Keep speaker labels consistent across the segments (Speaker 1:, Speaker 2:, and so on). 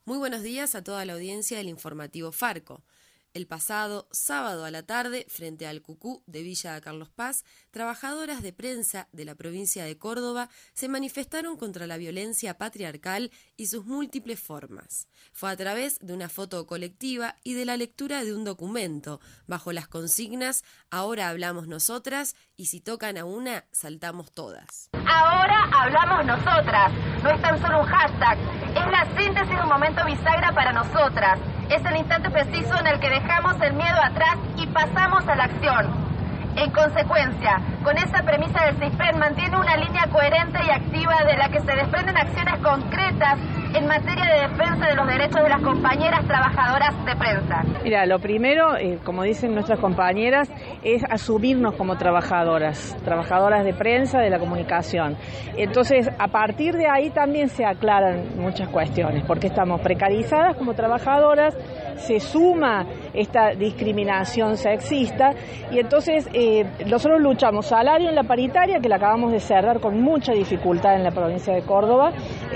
Speaker 1: Muy buenos días a toda la audiencia del informativo Farco. El pasado sábado a la tarde, frente al Cucú de Villa Carlos Paz, trabajadoras de prensa de la provincia de Córdoba se manifestaron contra la violencia patriarcal y sus múltiples formas. Fue a través de una foto colectiva y de la lectura de un documento, bajo las consignas "Ahora hablamos nosotras" y "Si tocan a una, saltamos todas".
Speaker 2: Ahora hablamos nosotras. No es tan solo un hashtag, es la síntesis de un momento bisagra para nosotras. Es el instante preciso en el que dejamos el miedo atrás y pasamos a la acción. En consecuencia, con esa premisa del CISPEN mantiene una línea coherente y activa de la que se desprenden acciones concretas en materia de defensa de los derechos de las compañeras trabajadoras de prensa.
Speaker 3: Mira, lo primero, como dicen nuestras compañeras, es asumirnos como trabajadoras de prensa, de la comunicación. Entonces, a partir de ahí también se aclaran muchas cuestiones, porque estamos precarizadas como trabajadoras, se suma esta discriminación sexista y entonces nosotros luchamos salario en la paritaria, que la acabamos de cerrar con mucha dificultad en la provincia de Córdoba,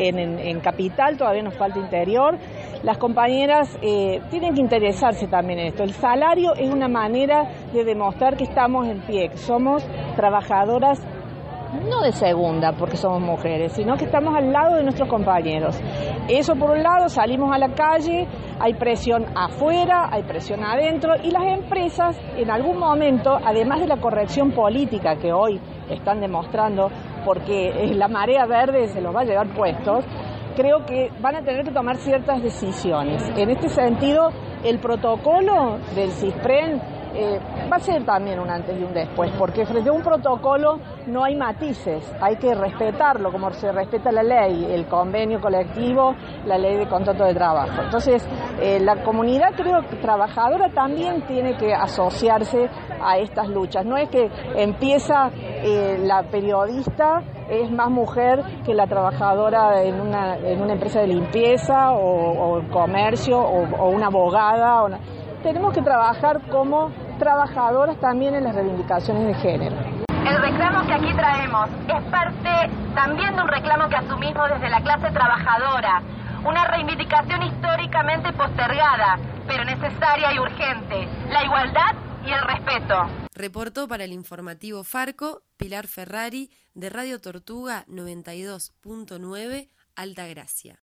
Speaker 3: en Capital todavía nos falta Interior. Las compañeras tienen que interesarse también en esto. El salario es una manera de demostrar que estamos en pie, que somos trabajadoras no de segunda porque somos mujeres, sino que estamos al lado de nuestros compañeros. Eso por un lado, salimos a la calle, hay presión afuera, hay presión adentro y las empresas en algún momento, además de la corrección política que hoy están demostrando, porque la marea verde se los va a llevar puestos, creo que van a tener que tomar ciertas decisiones. En este sentido, el protocolo del CISPREN va a ser también un antes y un después, porque frente a un protocolo no hay matices, hay que respetarlo como se respeta la ley, el convenio colectivo, la ley de contrato de trabajo. Entonces, la comunidad, creo, trabajadora también tiene que asociarse a estas luchas. No es que empieza la periodista, es más mujer que la trabajadora en una empresa de limpieza o comercio o una abogada. Tenemos que trabajar como trabajadoras también en las reivindicaciones de género.
Speaker 2: El reclamo que aquí traemos es parte también de un reclamo que asumimos desde la clase trabajadora, una reivindicación históricamente postergada, pero necesaria y urgente, la igualdad y el respeto.
Speaker 1: Reportó para el informativo Farco Pilar Ferrari de Radio Tortuga 92.9 Altagracia.